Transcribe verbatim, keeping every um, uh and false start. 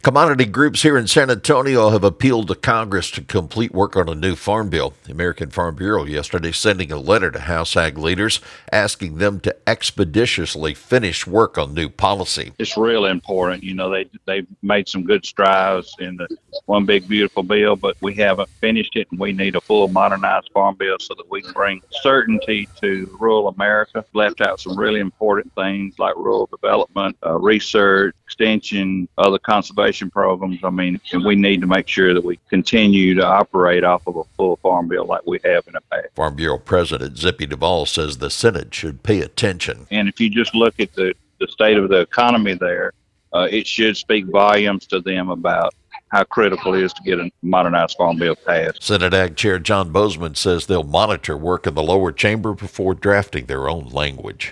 Commodity groups here in San Antonio have appealed to Congress to complete work on a new farm bill. The American Farm Bureau yesterday sending a letter to House Ag leaders asking them to expeditiously finish work on new policy. It's really important. You know, they they've made some good strides in the one big beautiful bill, but we haven't finished it, and we need a full modernized farm bill so that we can bring certainty to rural America. Left out some really important things like rural development, uh, research, extension, other conservation programs. I mean, and we need to make sure that we continue to operate off of a full farm bill like we have in the past. Farm Bureau President Zippy Duvall says the Senate should pay attention. And if you just look at the, the state of the economy there, uh, it should speak volumes to them about how critical it is to get a modernized farm bill passed. Senate Ag Chair John Bozeman says they'll monitor work in the lower chamber before drafting their own language.